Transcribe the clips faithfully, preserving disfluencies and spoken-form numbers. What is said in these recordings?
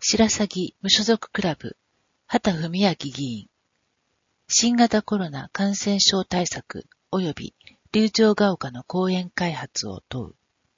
白鷺無所属クラブ、畑文明議員、新型コロナ感染症対策及び竜城ヶ丘の公園開発を問う。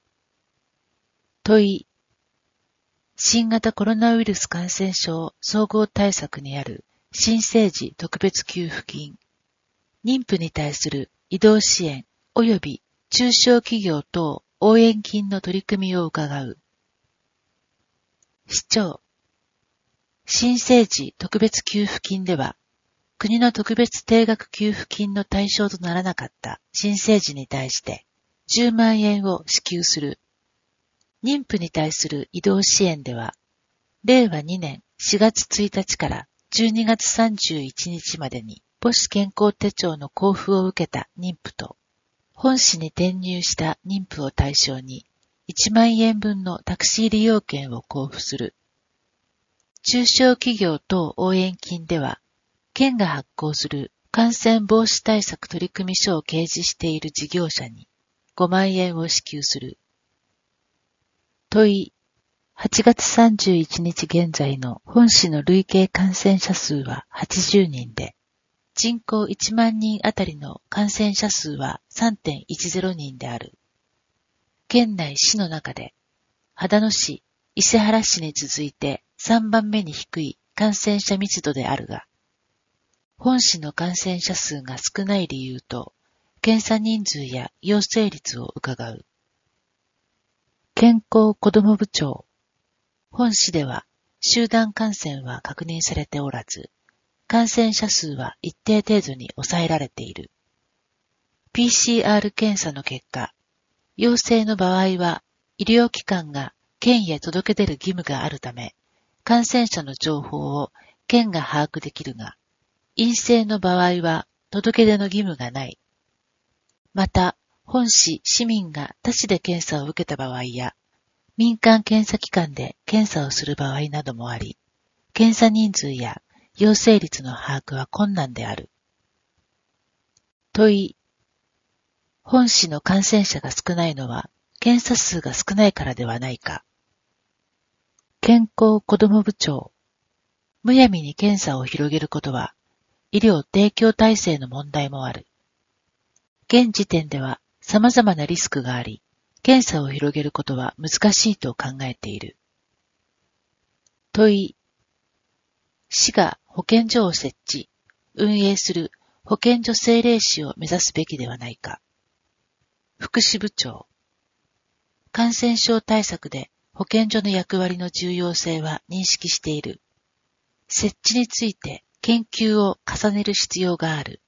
問い、新型コロナウイルス感染症総合対策にある新生児特別給付金、妊婦に対する移動支援及び中小企業等応援金の取り組みを伺う。市長、新生児特別給付金では、国の特別定額給付金の対象とならなかった新生児に対してじゅうまんえんを支給する。妊婦に対する移動支援では、れいわにねんしがつついたちからじゅうにがつさんじゅういちにちまでに母子健康手帳の交付を受けた妊婦と、本市に転入した妊婦を対象にいちまんえんぶんのタクシー利用券を交付する。中小企業等応援金では、県が発行する感染防止対策取組書を掲示している事業者にごまんえんを支給する。問い、はちがつさんじゅういちにち現在の本市の累計感染者数ははちじゅうにんで、人口いちまんにんあたりの感染者数は さんてんいちゼロにんである。県内市の中で、秦野市、伊勢原市に続いてさんばんめに低い感染者密度であるが、本市の感染者数が少ない理由と、検査人数や陽性率を伺う。健康子ども部長、本市では集団感染は確認されておらず、感染者数は一定程度に抑えられている。ピーシーアール 検査の結果、陽性の場合は医療機関が県へ届け出る義務があるため、感染者の情報を県が把握できるが、陰性の場合は届け出の義務がない。また、本市市民が他市で検査を受けた場合や、民間検査機関で検査をする場合などもあり、検査人数や陽性率の把握は困難である。問い、本市の感染者が少ないのは検査数が少ないからではないか。健康子ども部長、むやみに検査を広げることは医療提供体制の問題もある。現時点では様々なリスクがあり、検査を広げることは難しいと考えている。問い、市が保健所を設置、運営する保健所政令市を目指すべきではないか。福祉部長、感染症対策で保健所の役割の重要性は認識している。設置について研究を重ねる必要がある。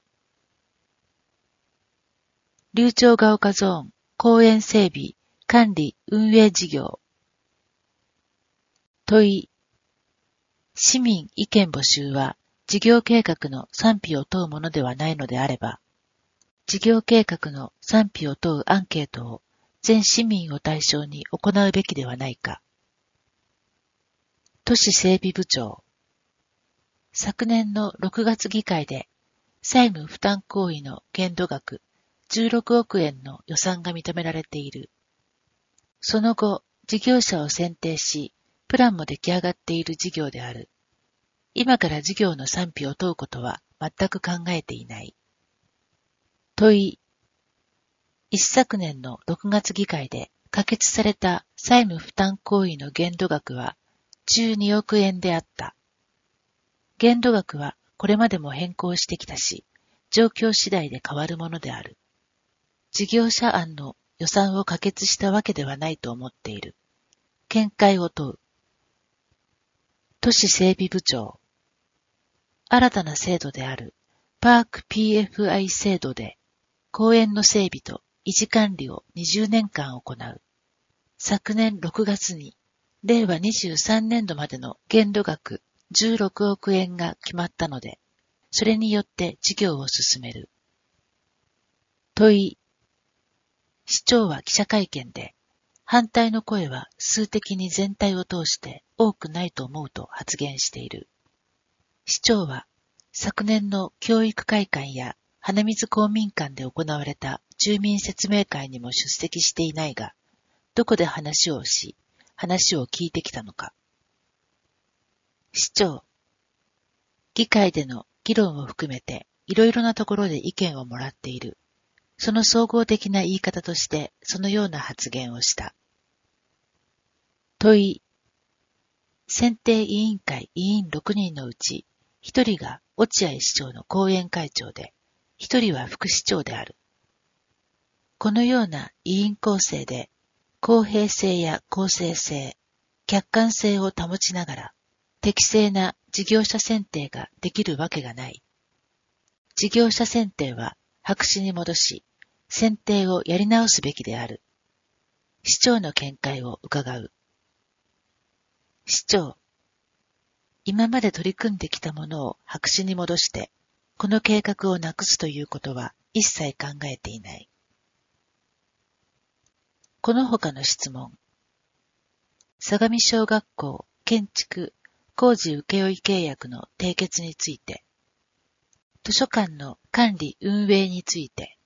竜城ヶ丘ゾーン公園整備管理運営事業。問い、市民意見募集は事業計画の賛否を問うものではないのであれば、事業計画の賛否を問うアンケートを全市民を対象に行うべきではないか。都市整備部長、昨年のろくがつ議会で債務負担行為の限度額じゅうろくおくえんの予算が認められている。その後、事業者を選定し、プランも出来上がっている事業である。今から事業の賛否を問うことは全く考えていない。問い、一昨年のろくがつ議会で可決された債務負担行為の限度額はじゅうにおくえんであった。限度額はこれまでも変更してきたし、状況次第で変わるものである。事業者案の予算を可決したわけではないと思っている。見解を問う。都市整備部長、新たな制度であるパーク ピーエフアイ 制度で公園の整備と維持管理をにじゅうねんかん行う。昨年ろくがつにれいわにじゅうさんねんどまでの限度額じゅうろくおくえんが決まったので、それによって事業を進める。問い、市長は記者会見で、反対の声は数的に全体を通して多くないと思うと発言している。市長は昨年の教育会館や花水公民館で行われた住民説明会にも出席していないが、どこで話をし、話を聞いてきたのか。 市長。議会での議論を含めていろいろなところで意見をもらっている。その総合的な言い方としてそのような発言をした。問い。選定委員会委員ろくにんのうち、ひとりが落合市長の後援会長で、ひとりは副市長である。このような委員構成で、公平性や公正性、客観性を保ちながら、適正な事業者選定ができるわけがない。事業者選定は白紙に戻し、選定をやり直すべきである。市長の見解を伺う。市長。今まで取り組んできたものを白紙に戻して、この計画をなくすということは一切考えていない。この他の質問。相模小学校建築工事請負契約の締結について、図書館の管理運営について、